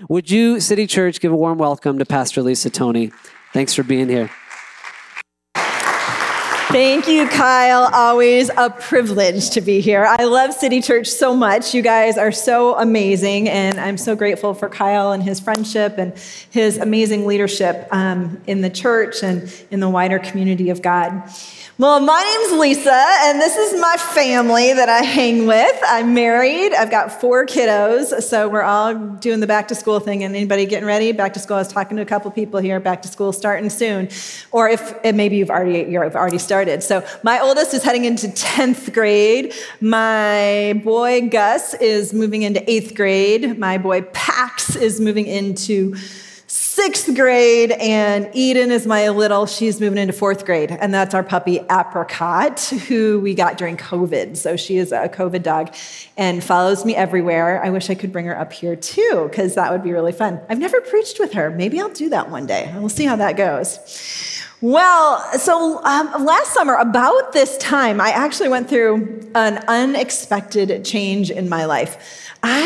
Would you, City Church, give a warm welcome to Pastor Lisa Tony? Thanks for being here. Thank you, Kyle. Always a privilege to be here. I love City Church so much. You guys are so amazing, and I'm so grateful for Kyle and his friendship and his amazing leadership in the church and in the wider community of God. Well, my name's Lisa, and this is my family that I hang with. I'm married. I've got 4 kiddos, so we're all doing the back to school thing. And anybody getting ready? Back to school. I was talking to a couple people here. Back to school starting soon, or if maybe you've already started. So my oldest is heading into 10th grade. My boy Gus is moving into 8th grade. My boy Pax is moving into 6th grade, and Eden is she's moving into 4th grade, and that's our puppy Apricot, who we got during COVID. So she is a COVID dog and follows me everywhere. I wish I could bring her up here too, because that would be really fun. I've never preached with her. Maybe I'll do that one day. We'll see how that goes. Well, so last summer, about this time, I actually went through an unexpected change in my life.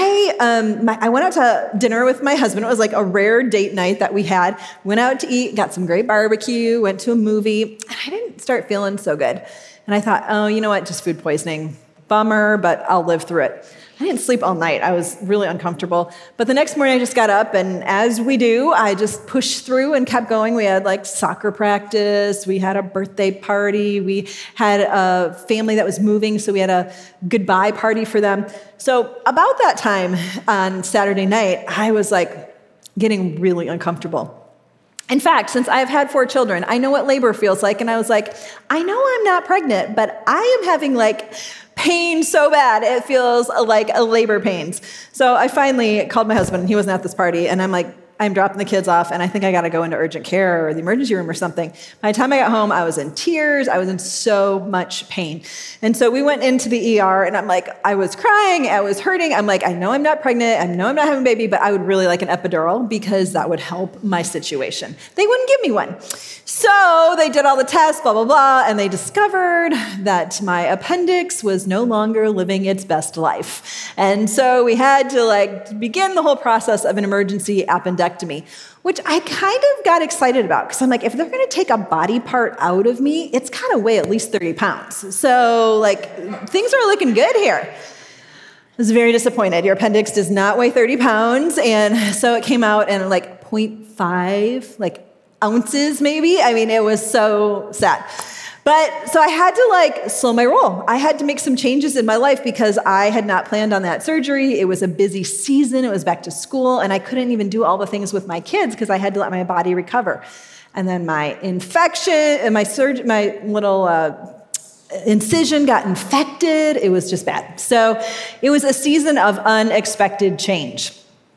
I went out to dinner with my husband. It was like a rare date night that we had. Went out to eat, got some great barbecue, went to a movie, and I didn't start feeling so good. And I thought, oh, you know what, just food poisoning. Bummer, but I'll live through it. I didn't sleep all night. I was really uncomfortable. But the next morning I just got up, and as we do, I just pushed through and kept going. We had like soccer practice. We had a birthday party. We had a family that was moving, so we had a goodbye party for them. So about that time on Saturday night, I was like getting really uncomfortable. In fact, since I've had 4 children, I know what labor feels like. And I was like, I know I'm not pregnant, but I am having like pain so bad. It feels like a labor pains. So I finally called my husband. He wasn't at this party. And I'm like, I'm dropping the kids off, and I think I got to go into urgent care or the emergency room or something. By the time I got home, I was in tears. I was in so much pain. And so we went into the ER, and I'm like, I was crying. I was hurting. I'm like, I know I'm not pregnant. I know I'm not having a baby, but I would really like an epidural because that would help my situation. They wouldn't give me one. So they did all the tests, blah, blah, blah, and they discovered that my appendix was no longer living its best life. And so we had to begin the whole process of an emergency appendectomy, which I kind of got excited about because I'm like, if they're going to take a body part out of me, it's got to weigh at least 30 pounds. So things are looking good here. I was very disappointed. Your appendix does not weigh 30 pounds. And so it came out in 0.5, ounces maybe. I mean, it was so sad. But so I had to slow my roll. I had to make some changes in my life because I had not planned on that surgery. It was a busy season. It was back to school, and I couldn't even do all the things with my kids because I had to let my body recover. And then my infection and my little incision got infected. It was just bad. So it was a season of unexpected change.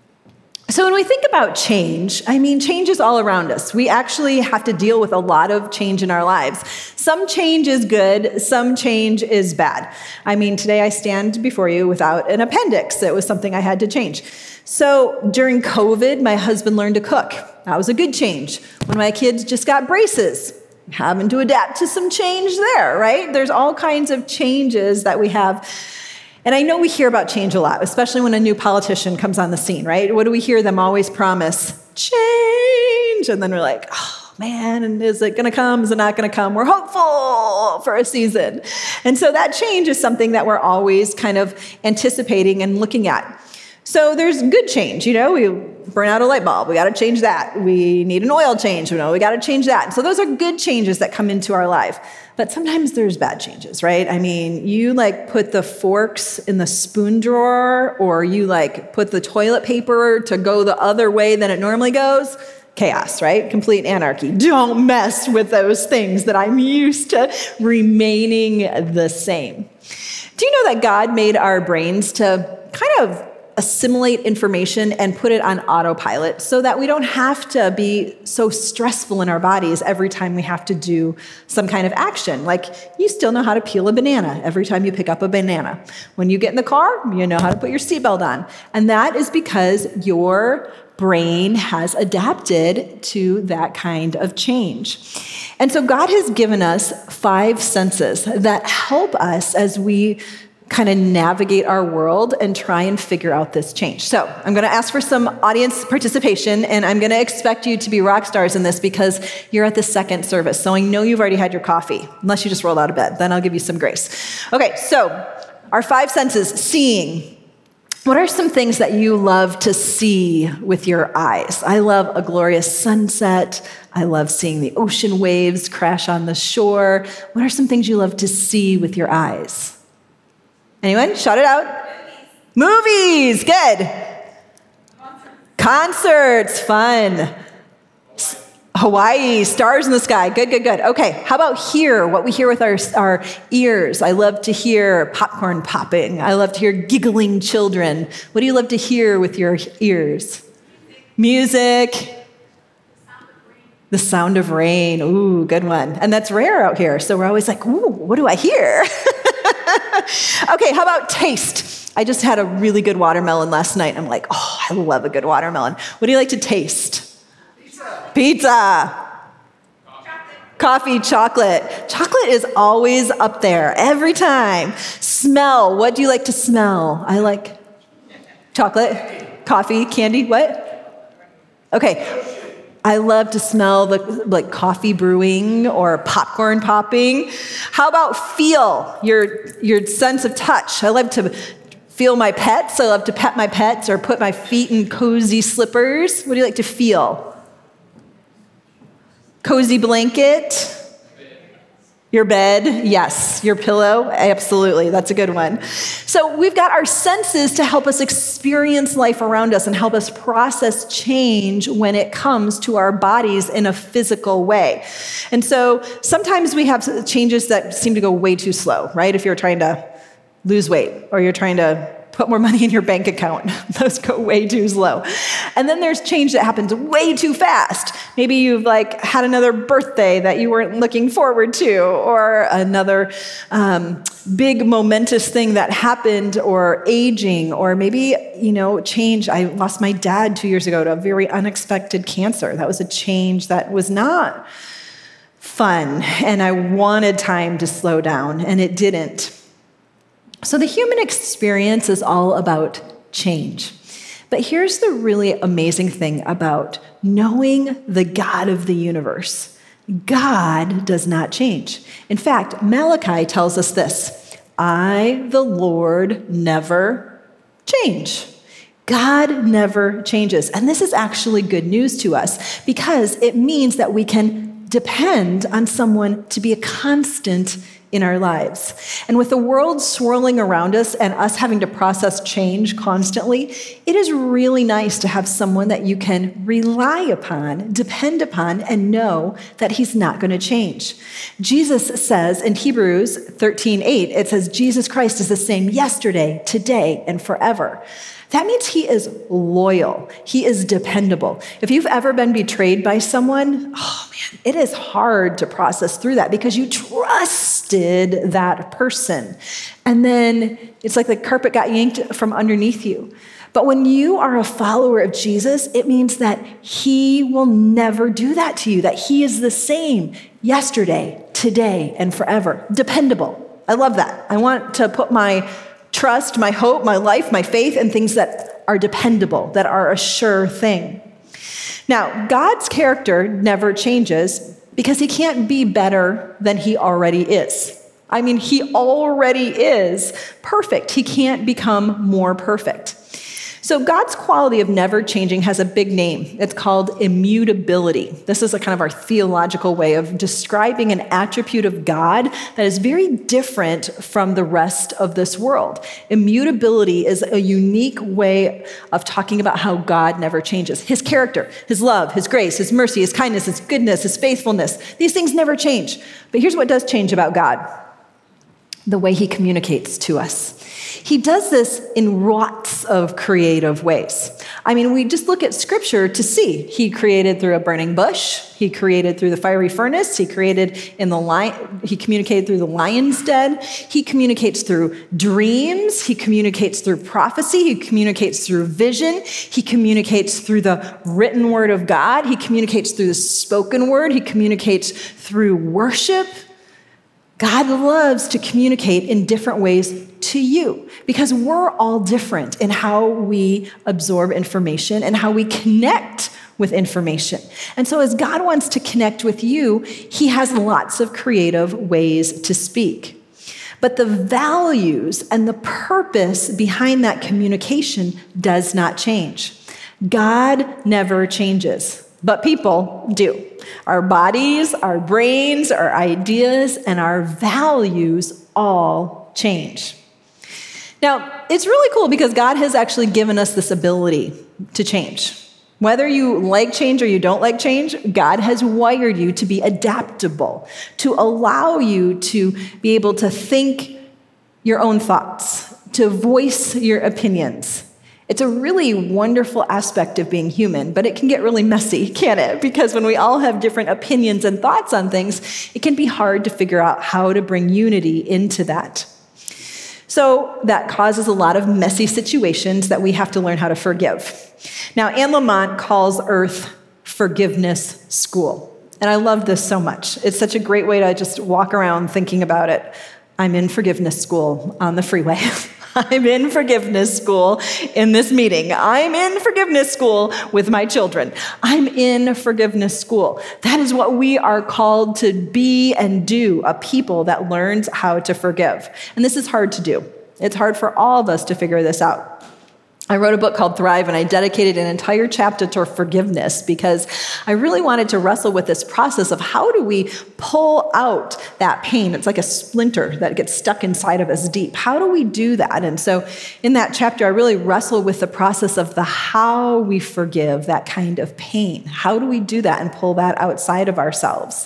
So when we think about change, change is all around us. We actually have to deal with a lot of change in our lives. Some change is good, some change is bad. Today I stand before you without an appendix. It was something I had to change. So during COVID, my husband learned to cook. That was a good change. When my kids just got braces, having to adapt to some change there, right? There's all kinds of changes that we have. And I know we hear about change a lot, especially when a new politician comes on the scene, right? What do we hear them always promise? Change. And then we're like, oh man, and is it going to come? Is it not going to come? We're hopeful for a season. And so that change is something that we're always kind of anticipating and looking at. So there's good change, we burn out a light bulb, we got to change that. We need an oil change, we got to change that. So those are good changes that come into our life. But sometimes there's bad changes, right? You put the forks in the spoon drawer, or you put the toilet paper to go the other way than it normally goes. Chaos, right? Complete anarchy. Don't mess with those things that I'm used to remaining the same. Do you know that God made our brains to kind of assimilate information and put it on autopilot so that we don't have to be so stressful in our bodies every time we have to do some kind of action? You still know how to peel a banana every time you pick up a banana. When you get in the car, you know how to put your seatbelt on. And that is because your brain has adapted to that kind of change. And so God has given us 5 senses that help us as we kind of navigate our world and try and figure out this change. So I'm going to ask for some audience participation, and I'm going to expect you to be rock stars in this because you're at the second service. So I know you've already had your coffee, unless you just rolled out of bed. Then I'll give you some grace. Okay, so our 5 senses, seeing. What are some things that you love to see with your eyes? I love a glorious sunset. I love seeing the ocean waves crash on the shore. What are some things you love to see with your eyes? Anyone? Shout it out. Movies. Good. Concerts. Fun. Hawaii, stars in the sky. Good, good, good. Okay, how about hear? What we hear with our ears. I love to hear popcorn popping. I love to hear giggling children. What do you love to hear with your ears? Music. The sound of rain. Ooh, good one. And that's rare out here. So we're always like, ooh, what do I hear? Okay, how about taste? I just had a really good watermelon last night. I'm like, oh, I love a good watermelon. What do you like to taste? Pizza. Coffee, chocolate. Chocolate is always up there, every time. Smell. What do you like to smell? I like chocolate, coffee, candy, what? Okay. I love to smell like coffee brewing or popcorn popping. How about feel? Your sense of touch. I love to feel my pets. I love to pet my pets or put my feet in cozy slippers. What do you like to feel? Cozy blanket? Your bed? Yes. Your pillow? Absolutely. That's a good one. So we've got our senses to help us experience life around us and help us process change when it comes to our bodies in a physical way. And so sometimes we have changes that seem to go way too slow, right? If you're trying to lose weight or you're trying to put more money in your bank account. Those go way too slow. And then there's change that happens way too fast. Maybe you've had another birthday that you weren't looking forward to, or another big momentous thing that happened, or aging, or maybe, change. I lost my dad 2 years ago to a very unexpected cancer. That was a change that was not fun, and I wanted time to slow down, and it didn't. So the human experience is all about change. But here's the really amazing thing about knowing the God of the universe. God does not change. In fact, Malachi tells us this: I, the Lord, never change. God never changes. And this is actually good news to us because it means that we can depend on someone to be a constant in our lives. And with the world swirling around us and us having to process change constantly, it is really nice to have someone that you can rely upon, depend upon, and know that he's not going to change. Jesus says in Hebrews 13:8, it says, Jesus Christ is the same yesterday, today, and forever. That means he is loyal. He is dependable. If you've ever been betrayed by someone, oh man, it is hard to process through that because you trusted that person. And then it's like the carpet got yanked from underneath you. But when you are a follower of Jesus, it means that he will never do that to you, that he is the same yesterday, today, and forever. Dependable. I love that. I want to put my trust, my hope, my life, my faith in things that are dependable, that are a sure thing. Now, God's character never changes because he can't be better than he already is. I mean, he already is perfect. He can't become more perfect. So God's quality of never changing has a big name. It's called immutability. This is a kind of our theological way of describing an attribute of God that is very different from the rest of this world. Immutability is a unique way of talking about how God never changes. His character, his love, his grace, his mercy, his kindness, his goodness, his faithfulness, these things never change. But here's what does change about God: the way he communicates to us. He does this in lots of creative ways. I mean, we just look at scripture to see. He created through a burning bush. He created through the fiery furnace. He communicated through the lion's den. He communicates through dreams. He communicates through prophecy. He communicates through vision. He communicates through the written word of God. He communicates through the spoken word. He communicates through worship. God loves to communicate in different ways to you, because we're all different in how we absorb information and how we connect with information. And so as God wants to connect with you, he has lots of creative ways to speak. But the values and the purpose behind that communication does not change. God never changes, but people do. Our bodies, our brains, our ideas, and our values all change. Now, it's really cool because God has actually given us this ability to change. Whether you like change or you don't like change, God has wired you to be adaptable, to allow you to be able to think your own thoughts, to voice your opinions. It's a really wonderful aspect of being human, but it can get really messy, can't it? Because when we all have different opinions and thoughts on things, it can be hard to figure out how to bring unity into that. So that causes a lot of messy situations that we have to learn how to forgive. Now, Anne Lamott calls Earth forgiveness school. And I love this so much. It's such a great way to just walk around thinking about it. I'm in forgiveness school on the freeway. I'm in forgiveness school in this meeting. I'm in forgiveness school with my children. I'm in forgiveness school. That is what we are called to be and do, a people that learns how to forgive. And this is hard to do. It's hard for all of us to figure this out. I wrote a book called Thrive, and I dedicated an entire chapter to forgiveness because I really wanted to wrestle with this process of how do we pull out that pain? It's like a splinter that gets stuck inside of us deep. How do we do that? And so in that chapter, I really wrestle with the process of the how we forgive that kind of pain. How do we do that and pull that outside of ourselves?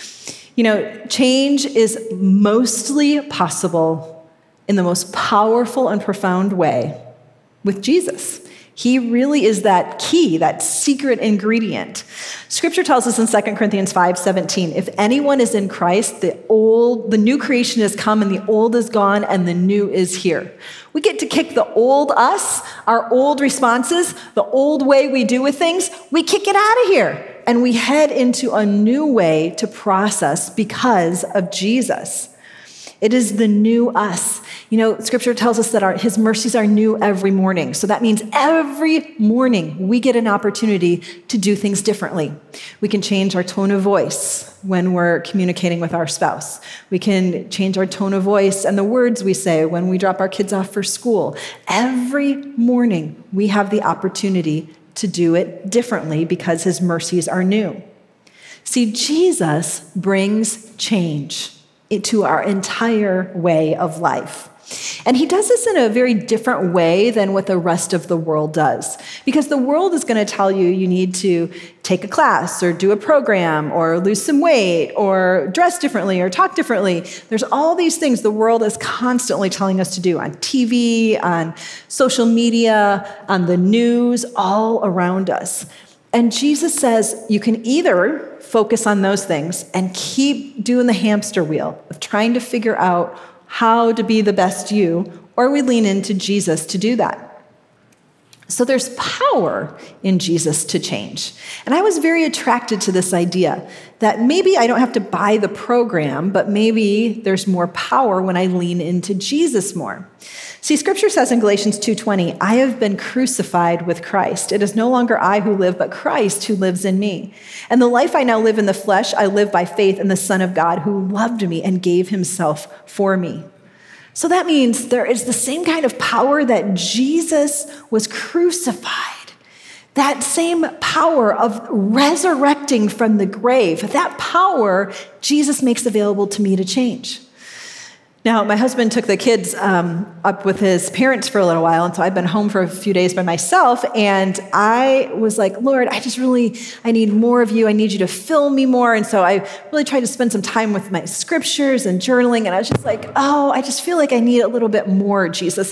You know, change is mostly possible in the most powerful and profound way with Jesus. He really is that key, that secret ingredient. Scripture tells us in 2 Corinthians 5:17, if anyone is in Christ, the new creation has come and the old is gone and the new is here. We get to kick the old us, our old responses, the old way we do with things, we kick it out of here and we head into a new way to process because of Jesus. It is the new us. You know, Scripture tells us that his mercies are new every morning. So that means every morning we get an opportunity to do things differently. We can change our tone of voice when we're communicating with our spouse. We can change our tone of voice and the words we say when we drop our kids off for school. Every morning we have the opportunity to do it differently because his mercies are new. See, Jesus brings change into our entire way of life. And he does this in a very different way than what the rest of the world does. Because the world is going to tell you you need to take a class or do a program or lose some weight or dress differently or talk differently. There's all these things the world is constantly telling us to do on TV, on social media, on the news, all around us. And Jesus says you can either focus on those things and keep doing the hamster wheel of trying to figure out how to be the best you, or we lean into Jesus to do that. So there's power in Jesus to change. And I was very attracted to this idea that maybe I don't have to buy the program, but maybe there's more power when I lean into Jesus more. See, Scripture says in Galatians 2:20, I have been crucified with Christ. It is no longer I who live, but Christ who lives in me. And the life I now live in the flesh, I live by faith in the Son of God who loved me and gave himself for me. So that means there is the same kind of power that Jesus was crucified. That same power of resurrecting from the grave, that power Jesus makes available to me to change. Now, my husband took the kids up with his parents for a little while, and so I've been home for a few days by myself, and I was like, Lord, I need more of you. I need you to fill me more. And so I really tried to spend some time with my scriptures and journaling, and I was just like, I just feel like I need a little bit more, Jesus.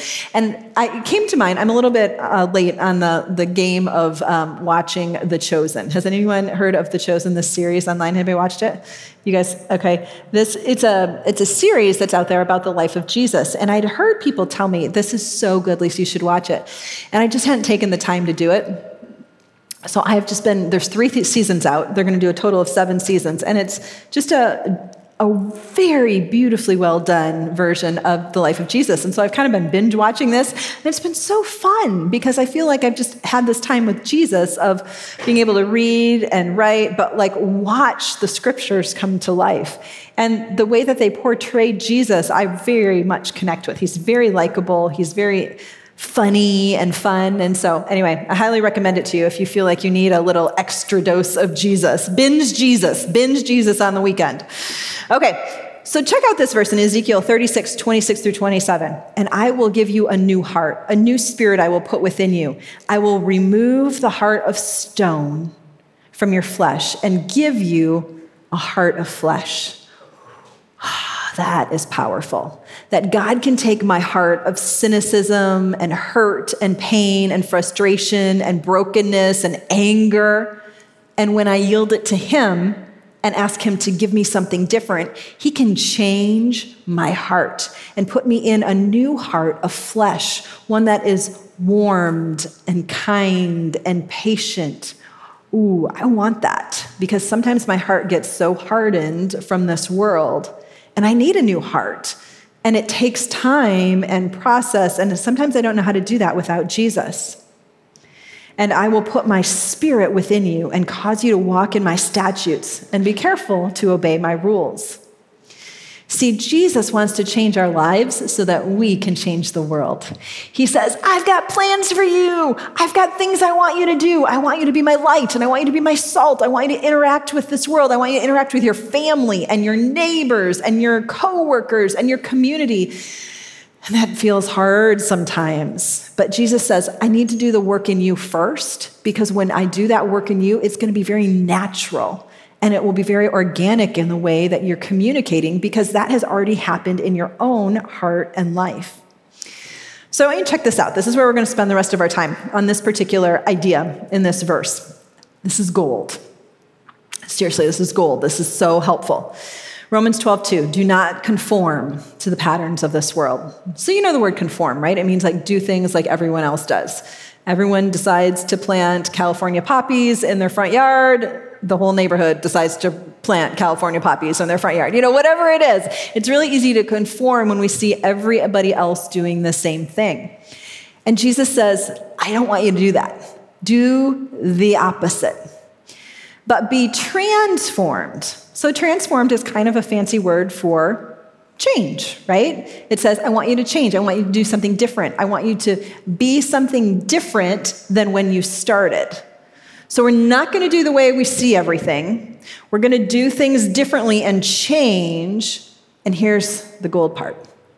It came to mind, I'm a little bit late on the game of watching The Chosen. Has anyone heard of The Chosen, this series online? Have you watched it? You guys, okay. It's a series that's out there about the life of Jesus. And I'd heard people tell me, this is so good, Lisa, you should watch it. And I just hadn't taken the time to do it. So I have just there's 3 seasons out. They're going to do a total of 7 seasons. And it's just a a very beautifully well done version of the life of Jesus. And so I've kind of been binge watching this, and it's been so fun because I feel like I've just had this time with Jesus of being able to read and write, but like watch the scriptures come to life. And the way that they portray Jesus, I very much connect with. He's very likable. He's very funny and fun. And so anyway, I highly recommend it to you if you feel like you need a little extra dose of Jesus. Binge Jesus on the weekend. Okay, so check out this verse in Ezekiel 36, 26 through 27. And I will give you a new heart, a new spirit I will put within you. I will remove the heart of stone from your flesh and give you a heart of flesh. That is powerful. That God can take my heart of cynicism and hurt and pain and frustration and brokenness and anger, and when I yield it to Him and ask Him to give me something different, He can change my heart and put me in a new heart of flesh, one that is warmed and kind and patient. Ooh, I want that, because sometimes my heart gets so hardened from this world. And I need a new heart. And it takes time and process. And sometimes I don't know how to do that without Jesus. And I will put my spirit within you and cause you to walk in my statutes and be careful to obey my rules. See, Jesus wants to change our lives so that we can change the world. He says, I've got plans for you. I've got things I want you to do. I want you to be my light, and I want you to be my salt. I want you to interact with this world. I want you to interact with your family and your neighbors and your coworkers and your community. And that feels hard sometimes. But Jesus says, I need to do the work in you first, because when I do that work in you, it's going to be very natural. And it will be very organic in the way that you're communicating, because that has already happened in your own heart and life. So I want you to check this out. This is where we're going to spend the rest of our time, on this particular idea in this verse. This is gold. Seriously, this is gold. This is so helpful. Romans 12:2, do not conform to the patterns of this world. So you know the word conform, right? It means like do things like everyone else does. Everyone decides to plant California poppies in their front yard. The whole neighborhood decides to plant California poppies in their front yard. You know, whatever it is, it's really easy to conform when we see everybody else doing the same thing. And Jesus says, I don't want you to do that. Do the opposite. But be transformed. So transformed is kind of a fancy word for change, right? It says, I want you to change. I want you to do something different. I want you to be something different than when you started. So we're not going to do the way we see everything. We're going to do things differently and change. And here's the gold part.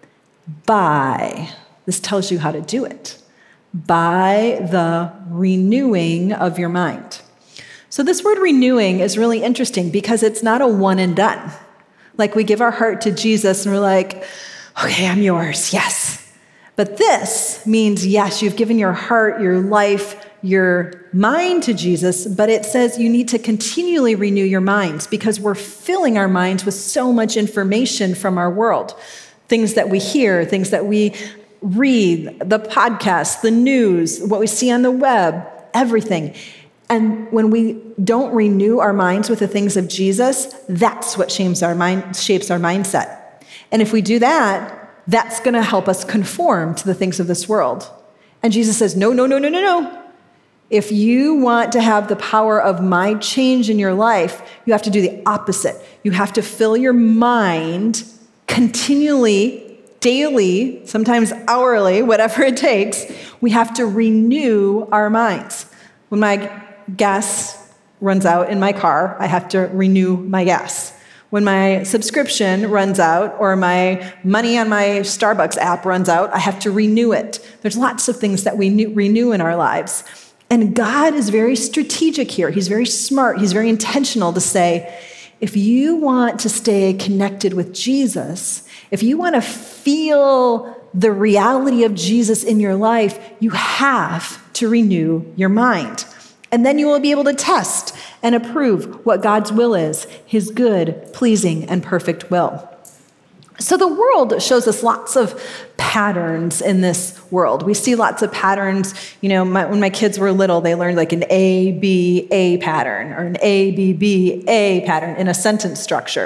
This tells you how to do it. By the renewing of your mind. So this word renewing is really interesting because it's not a one and done. Like we give our heart to Jesus and we're like, okay, I'm yours, yes. But this means, yes, you've given your heart, your life, your mind to Jesus, but it says you need to continually renew your minds because we're filling our minds with so much information from our world. Things that we hear, things that we read, the podcasts, the news, what we see on the web, everything. And when we don't renew our minds with the things of Jesus, that's what shapes our mindset. And if we do that, that's going to help us conform to the things of this world. And Jesus says, no. If you want to have the power of my change in your life, you have to do the opposite. You have to fill your mind continually, daily, sometimes hourly, whatever it takes. We have to renew our minds. When my gas runs out in my car, I have to renew my gas. When my subscription runs out or my money on my Starbucks app runs out, I have to renew it. There's lots of things that we renew in our lives. And God is very strategic here. He's very smart. He's very intentional to say, if you want to stay connected with Jesus, if you want to feel the reality of Jesus in your life, you have to renew your mind. And then you will be able to test and approve what God's will is, his good, pleasing, and perfect will. So the world shows us lots of patterns in this world. We see lots of patterns. You know, when my kids were little, they learned like an A, B, A pattern or an A, B, B, A pattern in a sentence structure.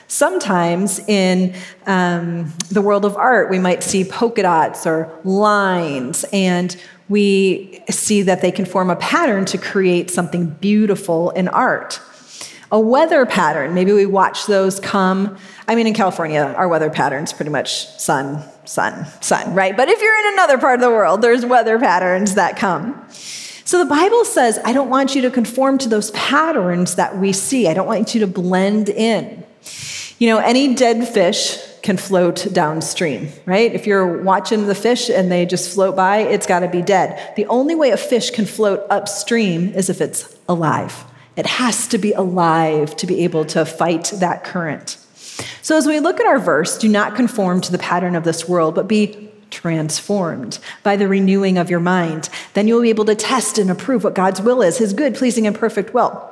Sometimes in the world of art, we might see polka dots or lines, and we see that they can form a pattern to create something beautiful in art. A weather pattern, maybe we watch those come. In California, our weather pattern's pretty much sun, sun, sun, right? But if you're in another part of the world, there's weather patterns that come. So the Bible says, I don't want you to conform to those patterns that we see. I don't want you to blend in. Any dead fish can float downstream, right? If you're watching the fish and they just float by, it's got to be dead. The only way a fish can float upstream is if it's alive. It has to be alive to be able to fight that current. So as we look at our verse, do not conform to the pattern of this world, but be transformed by the renewing of your mind. Then you'll be able to test and approve what God's will is, his good, pleasing, and perfect will.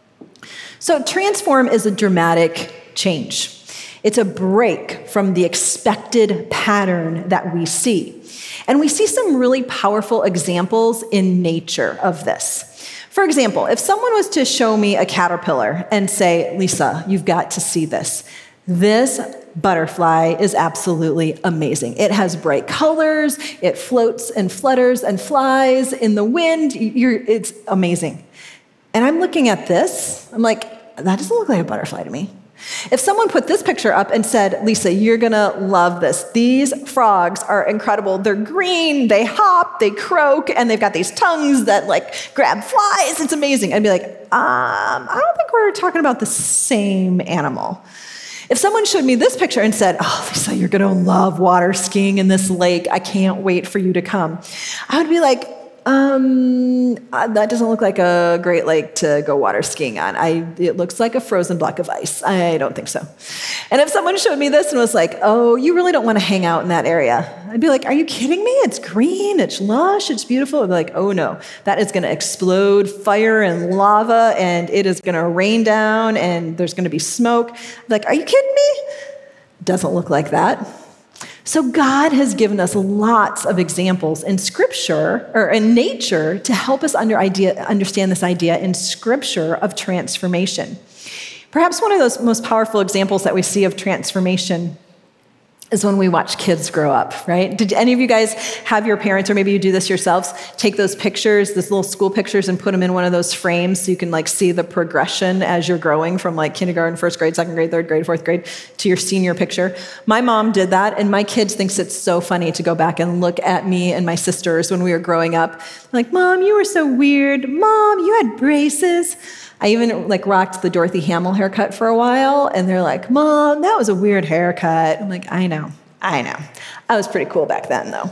So transform is a dramatic change. It's a break from the expected pattern that we see. And we see some really powerful examples in nature of this. For example, if someone was to show me a caterpillar and say, Lisa, you've got to see this. This butterfly is absolutely amazing. It has bright colors, it floats and flutters and flies in the wind. It's amazing. And I'm looking at this, I'm like, that doesn't look like a butterfly to me. If someone put this picture up and said, Lisa, you're gonna love this. These frogs are incredible. They're green, they hop, they croak, and they've got these tongues that grab flies. It's amazing. I'd be like, I don't think we're talking about the same animal. If someone showed me this picture and said, oh, Lisa, you're gonna love water skiing in this lake. I can't wait for you to come. I would be like, that doesn't look like a great lake to go water skiing on. It looks like a frozen block of ice. I don't think so. And if someone showed me this and was like, oh, you really don't want to hang out in that area, I'd be like, are you kidding me? It's green, it's lush, it's beautiful. I'd be like, oh no, that is going to explode fire and lava, and it is going to rain down, and there's going to be smoke. I'd be like, are you kidding me? Doesn't look like that. So God has given us lots of examples in Scripture, or in nature, to help us understand this idea in Scripture of transformation. Perhaps one of those most powerful examples that we see of transformation is when we watch kids grow up, right? Did any of you guys have your parents, or maybe you do this yourselves, take those pictures, those little school pictures, and put them in one of those frames so you can see the progression as you're growing from kindergarten, first grade, second grade, third grade, fourth grade to your senior picture? My mom did that, and my kids thinks it's so funny to go back and look at me and my sisters when we were growing up. Like, Mom, you were so weird. Mom, you had braces. I even rocked the Dorothy Hamill haircut for a while, and they're like, Mom, that was a weird haircut. I'm like, I know. I was pretty cool back then, though.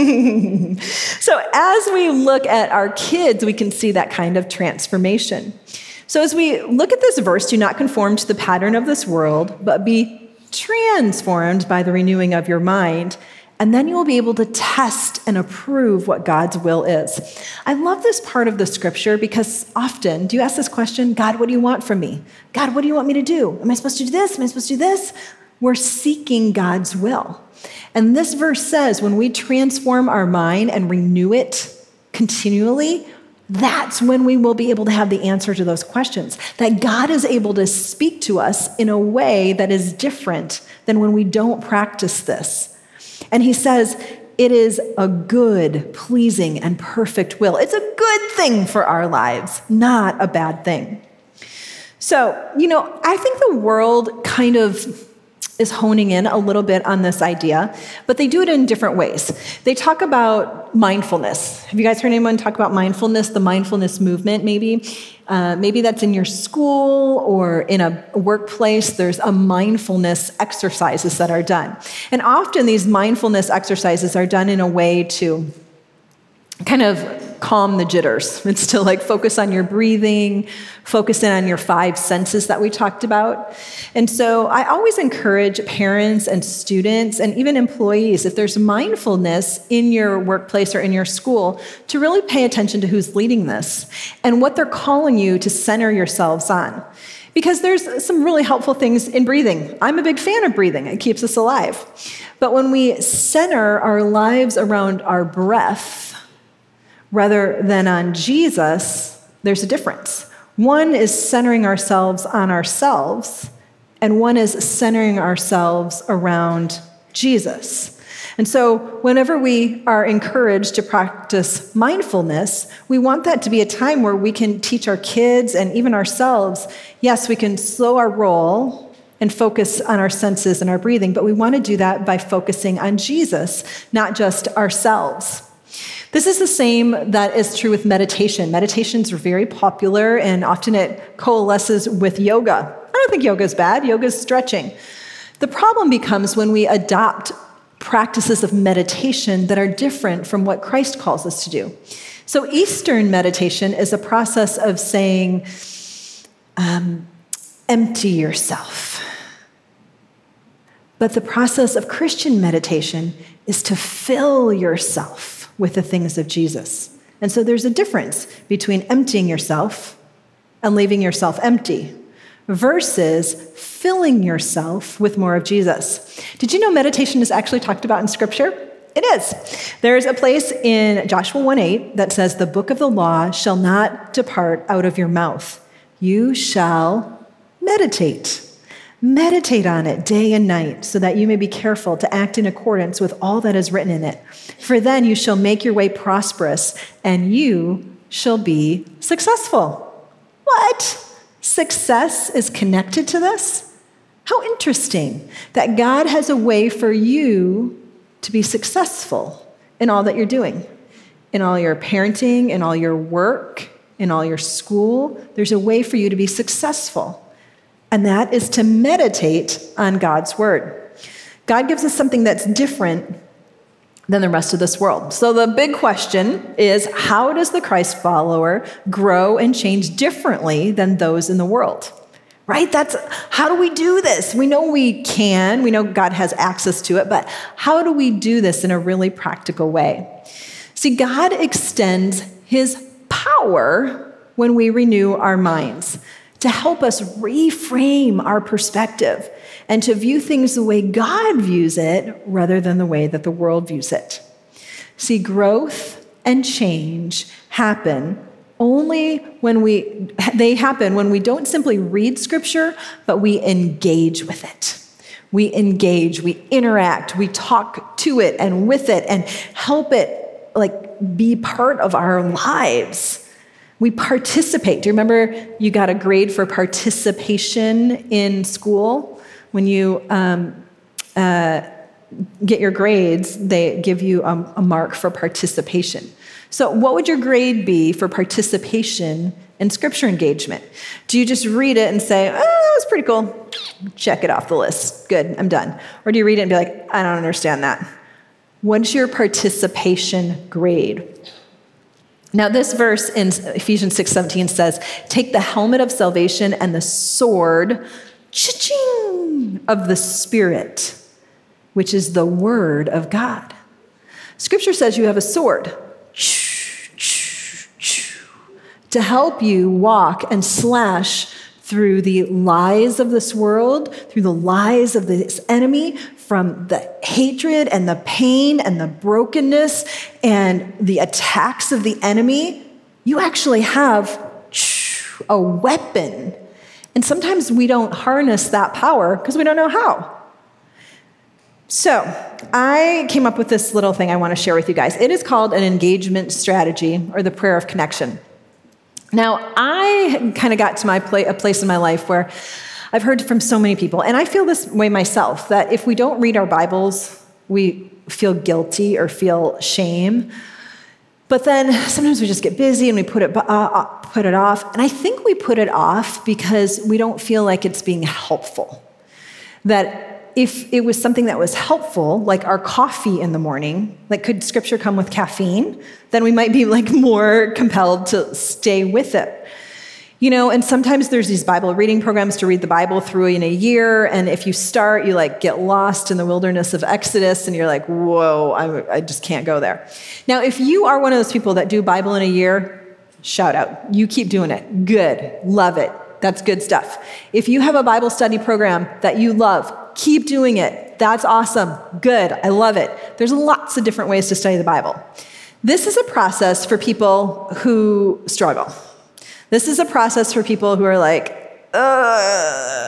So as we look at our kids, we can see that kind of transformation. So as we look at this verse, do not conform to the pattern of this world, but be transformed by the renewing of your mind, and then you will be able to test and approve what God's will is. I love this part of the scripture because often, do you ask this question, God, what do you want from me? God, what do you want me to do? Am I supposed to do this? Am I supposed to do this? We're seeking God's will. And this verse says when we transform our mind and renew it continually, that's when we will be able to have the answer to those questions. That God is able to speak to us in a way that is different than when we don't practice this. And he says, it is a good, pleasing, and perfect will. It's a good thing for our lives, not a bad thing. So, I think the world kind of is honing in a little bit on this idea, but they do it in different ways. They talk about mindfulness. Have you guys heard anyone talk about mindfulness, the mindfulness movement maybe? Maybe that's in your school or in a workplace. There's a mindfulness exercises that are done. And often these mindfulness exercises are done in a way to kind of calm the jitters. It's to focus on your breathing, focus in on your 5 senses that we talked about. And so I always encourage parents and students and even employees, if there's mindfulness in your workplace or in your school, to really pay attention to who's leading this and what they're calling you to center yourselves on. Because there's some really helpful things in breathing. I'm a big fan of breathing. It keeps us alive. But when we center our lives around our breath, rather than on Jesus, there's a difference. One is centering ourselves on ourselves, and one is centering ourselves around Jesus. And so whenever we are encouraged to practice mindfulness, we want that to be a time where we can teach our kids and even ourselves, yes, we can slow our roll and focus on our senses and our breathing, but we want to do that by focusing on Jesus, not just ourselves. This is the same that is true with meditation. Meditations are very popular, and often it coalesces with yoga. I don't think yoga is bad. Yoga is stretching. The problem becomes when we adopt practices of meditation that are different from what Christ calls us to do. So Eastern meditation is a process of saying, empty yourself. But the process of Christian meditation is to fill yourself with the things of Jesus. And so there's a difference between emptying yourself and leaving yourself empty versus filling yourself with more of Jesus. Did you know meditation is actually talked about in Scripture? It is. There's a place in Joshua 1:8 that says, the book of the law shall not depart out of your mouth. You shall meditate. Meditate on it day and night so that you may be careful to act in accordance with all that is written in it. For then you shall make your way prosperous and you shall be successful. What? Success is connected to this? How interesting that God has a way for you to be successful in all that you're doing, in all your parenting, in all your work, in all your school. There's a way for you to be successful, and that is to meditate on God's word. God gives us something that's different than the rest of this world. So the big question is, how does the Christ follower grow and change differently than those in the world? Right? How do we do this? We know we can. We know God has access to it, but how do we do this in a really practical way? See, God extends his power when we renew our minds to help us reframe our perspective and to view things the way God views it rather than the way that the world views it. See, growth and change happen only when we don't simply read Scripture, but we engage with it. We engage, we interact, we talk to it and with it and help it be part of our lives. We participate. Do you remember you got a grade for participation in school? When you get your grades, they give you a mark for participation. So what would your grade be for participation in Scripture engagement? Do you just read it and say, oh, that was pretty cool. Check it off the list. Good, I'm done. Or do you read it and be like, I don't understand that? What's your participation grade? Now, this verse in Ephesians 6:17 says, take the helmet of salvation and the sword, cha-ching, of the Spirit, which is the word of God. Scripture says you have a sword to help you walk and slash through the lies of this world, through the lies of this enemy, from the hatred and the pain and the brokenness and the attacks of the enemy. You actually have a weapon. And sometimes we don't harness that power because we don't know how. So I came up with this little thing I want to share with you guys. It is called an engagement strategy, or the prayer of connection. Now, I kind of got to a place in my life where I've heard from so many people, and I feel this way myself, that if we don't read our Bibles, we feel guilty or feel shame. But then sometimes we just get busy and we put it off. And I think we put it off because we don't feel like it's being helpful. That if it was something that was helpful, like our coffee in the morning, could Scripture come with caffeine? Then we might be more compelled to stay with it. And sometimes there's these Bible reading programs to read the Bible through in a year. And if you start, you get lost in the wilderness of Exodus and you're like, whoa, I just can't go there. Now, if you are one of those people that do Bible in a year, shout out. You keep doing it. Good. Love it. That's good stuff. If you have a Bible study program that you love, keep doing it. That's awesome. Good. I love it. There's lots of different ways to study the Bible. This is a process for people who struggle. This is a process for people who are like,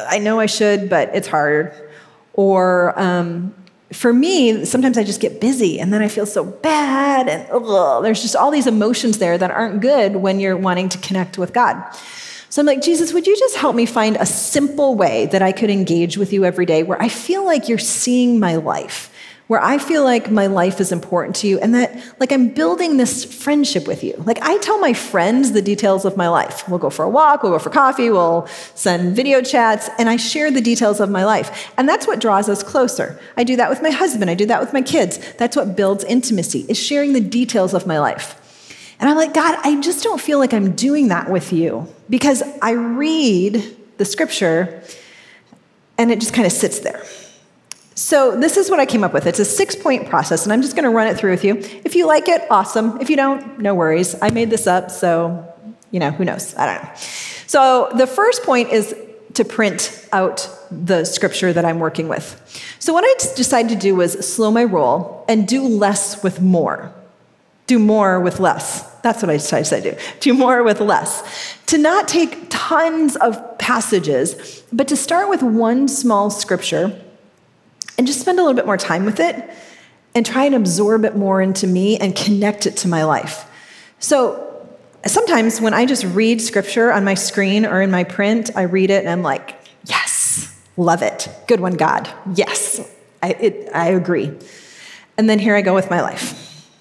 I know I should, but it's hard. Or for me, sometimes I just get busy and then I feel so bad, and there's just all these emotions there that aren't good when you're wanting to connect with God. So I'm like, Jesus, would you just help me find a simple way that I could engage with you every day where I feel like you're seeing my life, where I feel like my life is important to you and that like I'm building this friendship with you. Like I tell my friends the details of my life. We'll go for a walk, we'll go for coffee, we'll send video chats, and I share the details of my life. And that's what draws us closer. I do that with my husband, I do that with my kids. That's what builds intimacy, is sharing the details of my life. And I'm like, God, I just don't feel like I'm doing that with you because I read the scripture and it just kind of sits there. So this is what I came up with. It's a 6-point process, and I'm just going to run it through with you. If you like it, awesome. If you don't, no worries. I made this up, so, who knows? I don't know. So the first point is to print out the scripture that I'm working with. So what I decided to do was slow my roll and do less with more. Do more with less. That's what I decided to do. Do more with less. To not take tons of passages, but to start with one small scripture and just spend a little bit more time with it and try and absorb it more into me and connect it to my life. So sometimes when I just read scripture on my screen or in my print, I read it and I'm like, yes, love it. Good one, God. Yes, I agree. And then here I go with my life.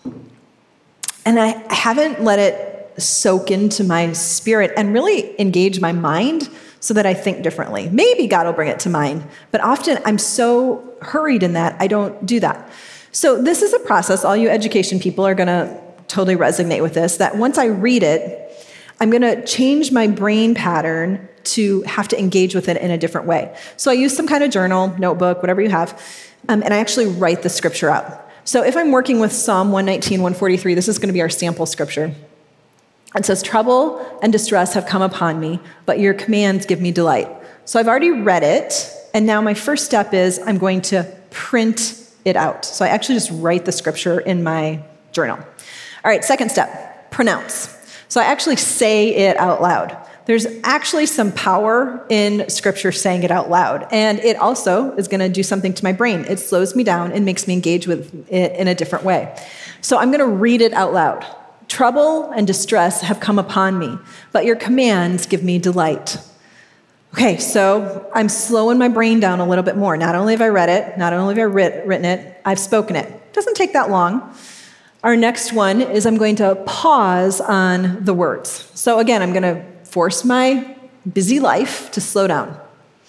And I haven't let it soak into my spirit and really engage my mind so that I think differently. Maybe God will bring it to mind, but often I'm so hurried in that I don't do that. So this is a process. All you education people are going to totally resonate with this, that once I read it, I'm going to change my brain pattern to have to engage with it in a different way. So I use some kind of journal, notebook, whatever you have, and I actually write the scripture out. So if I'm working with Psalm 119, 143, this is going to be our sample scripture. It says, trouble and distress have come upon me, but your commands give me delight. So I've already read it, and now my first step is I'm going to print it out. So I actually just write the scripture in my journal. All right, second step, pronounce. So I actually say it out loud. There's actually some power in scripture saying it out loud, and it also is going to do something to my brain. It slows me down and makes me engage with it in a different way. So I'm going to read it out loud. Trouble and distress have come upon me, but your commands give me delight. Okay, so I'm slowing my brain down a little bit more. Not only have I read it, not only have I written it, I've spoken it. It doesn't take that long. Our next one is I'm going to pause on the words. So again, I'm going to force my busy life to slow down.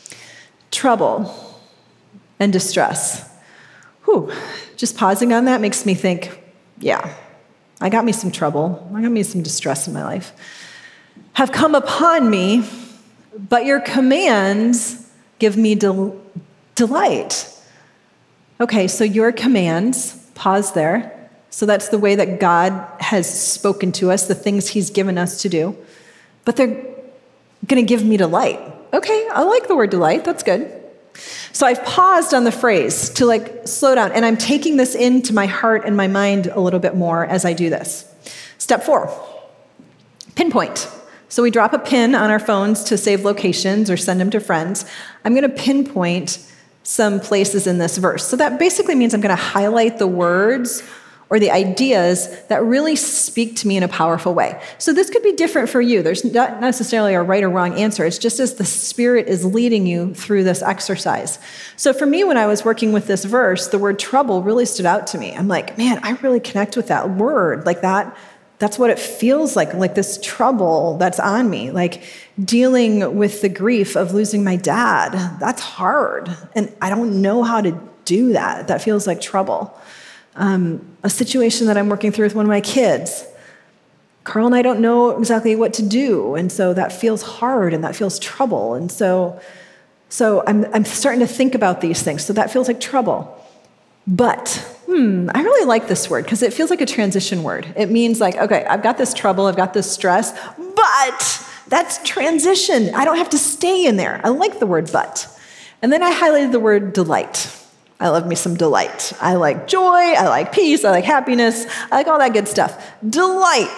Trouble and distress. Whew. Just pausing on that makes me think, yeah, I got me some trouble. I got me some distress in my life. Have come upon me, but your commands give me delight. Okay, so your commands, pause there. So that's the way that God has spoken to us, the things he's given us to do. But they're going to give me delight. Okay, I like the word delight. That's good. So I've paused on the phrase to slow down, and I'm taking this into my heart and my mind a little bit more as I do this. Step 4, pinpoint. So we drop a pin on our phones to save locations or send them to friends. I'm going to pinpoint some places in this verse. So that basically means I'm going to highlight the words or the ideas that really speak to me in a powerful way. So this could be different for you. There's not necessarily a right or wrong answer. It's just as the Spirit is leading you through this exercise. So for me, when I was working with this verse, the word trouble really stood out to me. I'm like, man, I really connect with that word. Like that's what it feels like this trouble that's on me. Like dealing with the grief of losing my dad. That's hard. And I don't know how to do that. That feels like trouble. A situation that I'm working through with one of my kids. Carl and I don't know exactly what to do, and so that feels hard and that feels trouble. And so I'm starting to think about these things. So that feels like trouble. But I really like this word because it feels like a transition word. It means okay, I've got this trouble, I've got this stress, but that's transition. I don't have to stay in there. I like the word but. And then I highlighted the word delight. I love me some delight. I like joy, I like peace, I like happiness, I like all that good stuff. Delight.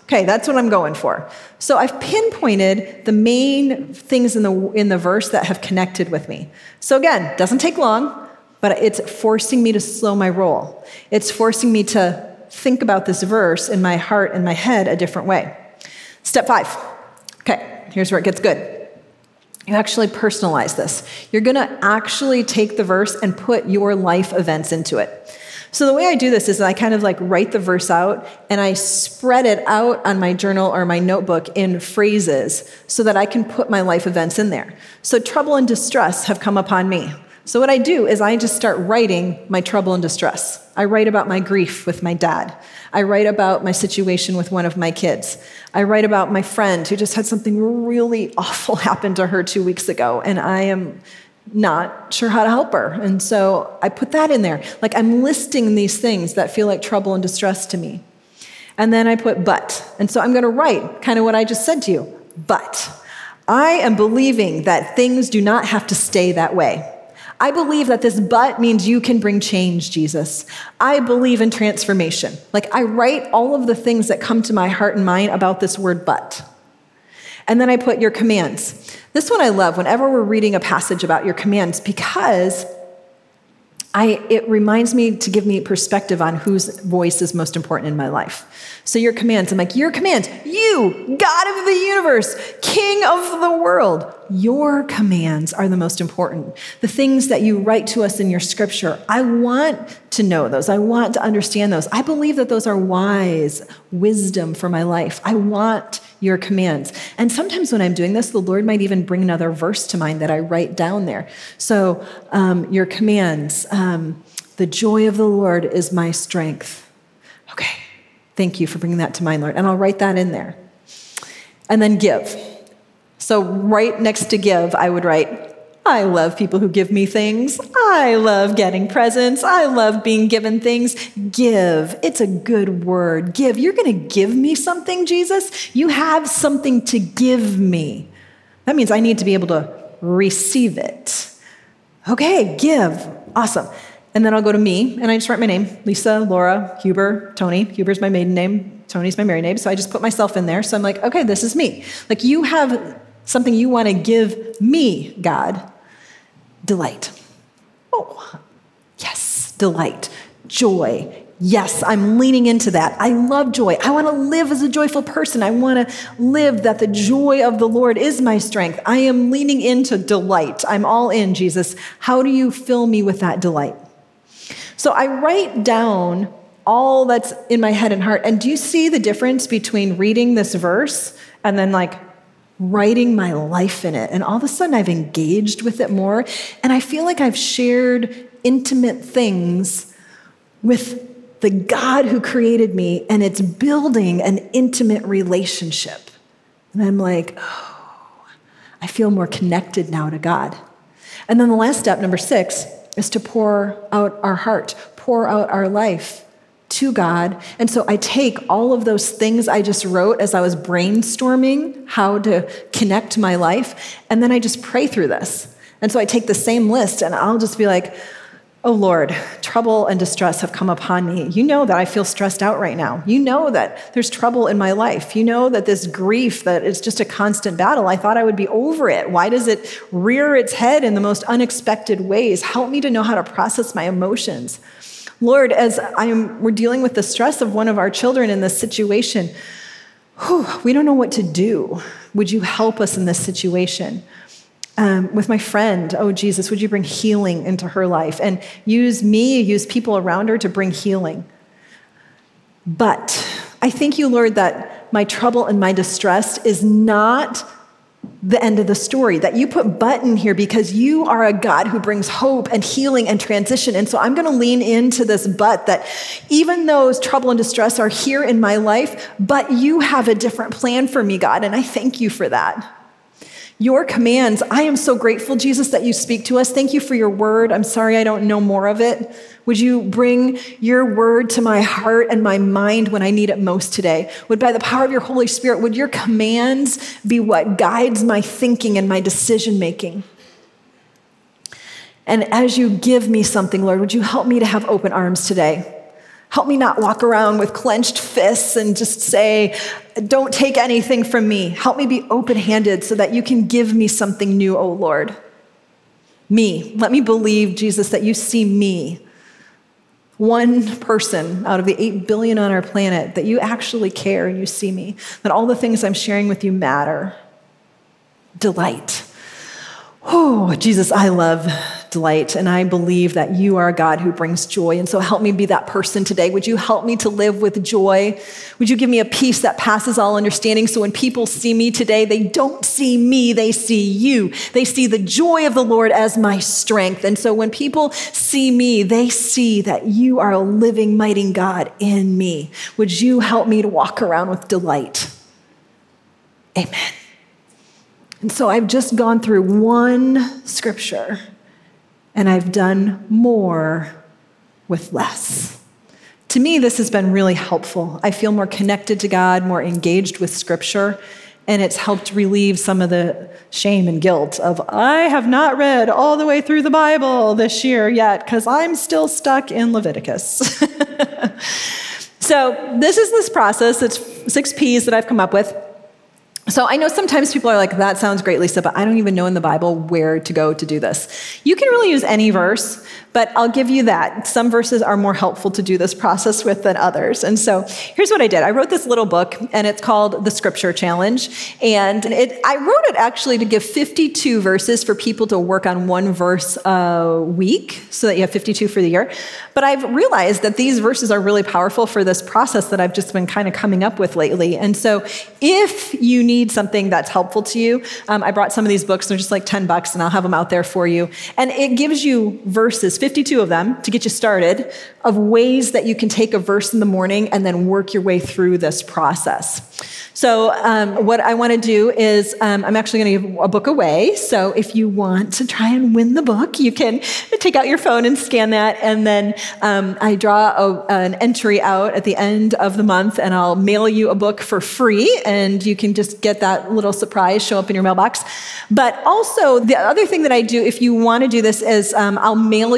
Okay, that's what I'm going for. So I've pinpointed the main things in the verse that have connected with me. So again, doesn't take long, but it's forcing me to slow my roll. It's forcing me to think about this verse in my heart and my head a different way. Step 5. Okay, here's where it gets good. You actually personalize this. You're going to actually take the verse and put your life events into it. So the way I do this is I kind of like write the verse out and I spread it out on my journal or my notebook in phrases so that I can put my life events in there. So trouble and distress have come upon me. So what I do is I just start writing my trouble and distress. I write about my grief with my dad. I write about my situation with one of my kids. I write about my friend who just had something really awful happen to her 2 weeks ago, and I am not sure how to help her. And so I put that in there. Like I'm listing these things that feel like trouble and distress to me. And then I put but. And so I'm going to write kind of what I just said to you. But I am believing that things do not have to stay that way. I believe that this but means you can bring change, Jesus. I believe in transformation. Like I write all of the things that come to my heart and mind about this word but. And then I put your commands. This one I love whenever we're reading a passage about your commands because it reminds me to give me perspective on whose voice is most important in my life. So your commands, I'm like, your commands, you, God of the universe, King of the world, your commands are the most important. The things that you write to us in your scripture, I want to know those. I want to understand those. I believe that those are wise wisdom for my life. I want your commands. And sometimes when I'm doing this, the Lord might even bring another verse to mind that I write down there. So your commands, the joy of the Lord is my strength. Okay, thank you for bringing that to mind, Lord. And I'll write that in there. And then give. So right next to give, I would write, I love people who give me things. I love getting presents. I love being given things. Give. It's a good word. Give. You're going to give me something, Jesus? You have something to give me. That means I need to be able to receive it. Okay, give. Awesome. And then I'll go to me, and I just write my name. Lisa, Laura, Huber, Tony. Huber's my maiden name. Tony's my married name. So I just put myself in there. So I'm like, okay, this is me. Like you have something you want to give me, God. Delight. Oh, yes, delight. Joy. Yes, I'm leaning into that. I love joy. I want to live as a joyful person. I want to live that the joy of the Lord is my strength. I am leaning into delight. I'm all in, Jesus. How do you fill me with that delight? So I write down all that's in my head and heart. And do you see the difference between reading this verse and then like writing my life in it? And all of a sudden I've engaged with it more. And I feel like I've shared intimate things with the God who created me, and it's building an intimate relationship. And I'm like, oh, I feel more connected now to God. And then the last step, number 6, is to pour out our heart, pour out our life to God. And so I take all of those things I just wrote as I was brainstorming how to connect my life, and then I just pray through this. And so I take the same list and I'll just be like, oh Lord, trouble and distress have come upon me. You know that I feel stressed out right now. You know that there's trouble in my life. You know that this grief, that it's just a constant battle. I thought I would be over it. Why does it rear its head in the most unexpected ways? Help me to know how to process my emotions. Lord, as we're dealing with the stress of one of our children in this situation, we don't know what to do. Would you help us in this situation? With my friend, oh Jesus, would you bring healing into her life and use people around her to bring healing? But I thank you, Lord, that my trouble and my distress is not the end of the story, that you put but in here because you are a God who brings hope and healing and transition. And so I'm going to lean into this but, that even though trouble and distress are here in my life, but you have a different plan for me, God, and I thank you for that. Your commands, I am so grateful, Jesus, that you speak to us. Thank you for your word. I'm sorry I don't know more of it. Would you bring your word to my heart and my mind when I need it most today? Would, by the power of your Holy Spirit, would your commands be what guides my thinking and my decision making? And as you give me something, Lord, would you help me to have open arms today? Help me not walk around with clenched fists and just say, don't take anything from me. Help me be open-handed so that you can give me something new, oh Lord. Me. Let me believe, Jesus, that you see me, one person out of the 8 billion on our planet, that you actually care and you see me, that all the things I'm sharing with you matter. Delight. Oh, Jesus, I love delight, and I believe that you are a God who brings joy, and so help me be that person today. Would you help me to live with joy? Would you give me a peace that passes all understanding, so when people see me today, they don't see me, they see you. They see the joy of the Lord as my strength, and so when people see me, they see that you are a living, mighty God in me. Would you help me to walk around with delight? Amen. And so I've just gone through one scripture, and I've done more with less. To me, this has been really helpful. I feel more connected to God, more engaged with Scripture, and it's helped relieve some of the shame and guilt of, I have not read all the way through the Bible this year yet because I'm still stuck in Leviticus. So this is this process. It's 6 P's that I've come up with. So I know sometimes people are like, that sounds great, Lisa, but I don't even know in the Bible where to go to do this. You can really use any verse, but I'll give you that. Some verses are more helpful to do this process with than others. And so here's what I did. I wrote this little book, and it's called The Scripture Challenge. And I wrote it actually to give 52 verses for people to work on one verse a week, so that you have 52 for the year. But I've realized that these verses are really powerful for this process that I've just been kind of coming up with lately. And so if you need something that's helpful to you, I brought some of these books. They're just like $10, and I'll have them out there for you. And it gives you verses, 52 of them, to get you started, of ways that you can take a verse in the morning and then work your way through this process. So what I want to do is I'm actually going to give a book away. So if you want to try and win the book, you can take out your phone and scan that. And then I draw an entry out at the end of the month, and I'll mail you a book for free. And you can just get that little surprise show up in your mailbox. But also, the other thing that I do, if you want to do this, is I'll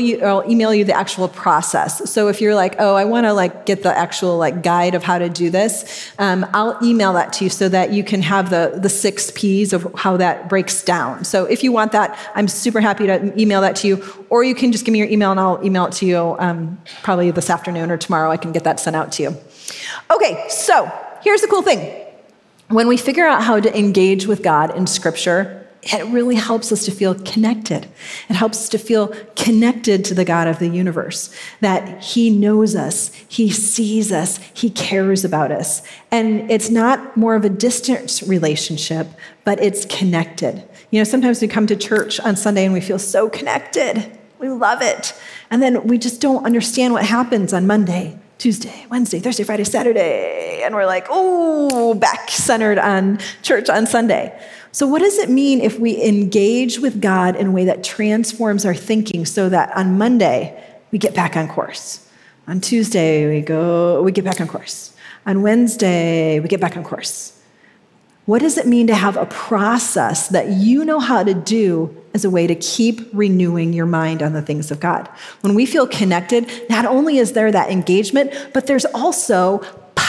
email you the actual process. So if you're like, oh, I want to get the actual guide of how to do this, I'll email that to you so that you can have the 6 P's of how that breaks down. So if you want that, I'm super happy to email that to you, or you can just give me your email and I'll email it to you probably this afternoon or tomorrow. I can get that sent out to you. Okay, so here's the cool thing. When we figure out how to engage with God in Scripture, it really helps us to feel connected. It helps us to feel connected to the God of the universe, that He knows us, He sees us, He cares about us. And it's not more of a distant relationship, but it's connected. You know, sometimes we come to church on Sunday and we feel so connected. We love it. And then we just don't understand what happens on Monday, Tuesday, Wednesday, Thursday, Friday, Saturday. And we're like, oh, back centered on church on Sunday. So what does it mean if we engage with God in a way that transforms our thinking so that on Monday, we get back on course? On Tuesday, we get back on course. On Wednesday, we get back on course. What does it mean to have a process that you know how to do as a way to keep renewing your mind on the things of God? When we feel connected, not only is there that engagement, but there's also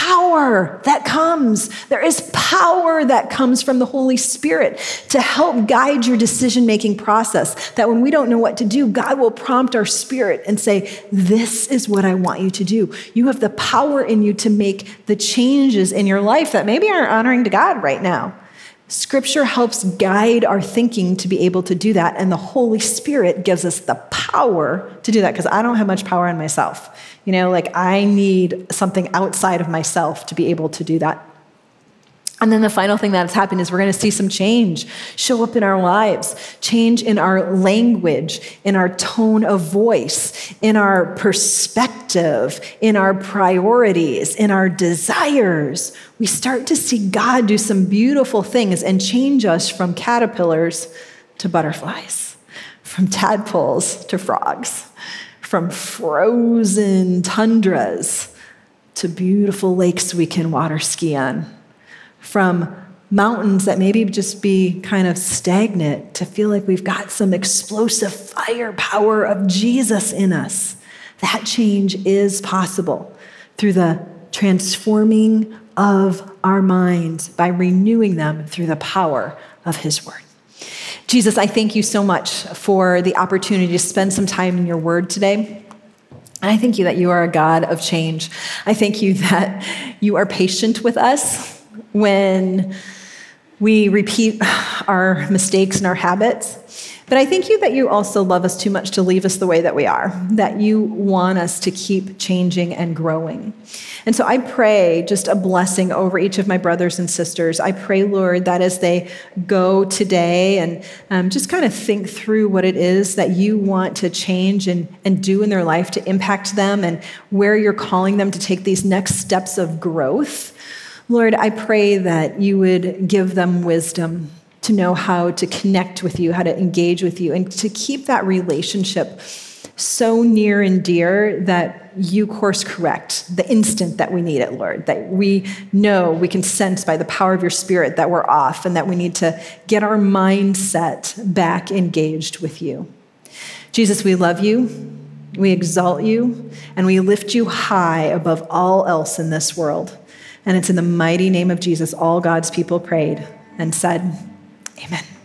power that comes. There is power that comes from the Holy Spirit to help guide your decision-making process. That when we don't know what to do, God will prompt our spirit and say, this is what I want you to do. You have the power in you to make the changes in your life that maybe aren't honoring to God right now. Scripture helps guide our thinking to be able to do that, and the Holy Spirit gives us the power to do that, because I don't have much power in myself. You know, I need something outside of myself to be able to do that. And then the final thing that's happened is we're going to see some change show up in our lives, change in our language, in our tone of voice, in our perspective, in our priorities, in our desires. We start to see God do some beautiful things and change us from caterpillars to butterflies, from tadpoles to frogs, from frozen tundras to beautiful lakes we can water ski on, from mountains that maybe just be kind of stagnant to feel like we've got some explosive firepower of Jesus in us. That change is possible. through the transforming of our minds by renewing them through the power of his word. Jesus, I thank you so much for the opportunity to spend some time in your word today. And I thank you that you are a God of change. I thank you that you are patient with us when we repeat our mistakes and our habits. But I thank you that you also love us too much to leave us the way that we are, that you want us to keep changing and growing. And so I pray just a blessing over each of my brothers and sisters. I pray, Lord, that as they go today and just kind of think through what it is that you want to change and do in their life to impact them and where you're calling them to take these next steps of growth, Lord, I pray that you would give them wisdom to know how to connect with you, how to engage with you, and to keep that relationship so near and dear that you course correct the instant that we need it, Lord, that we know, we can sense by the power of your Spirit that we're off and that we need to get our mindset back engaged with you. Jesus, we love you, we exalt you, and we lift you high above all else in this world. And it's in the mighty name of Jesus, all God's people prayed and said, amen.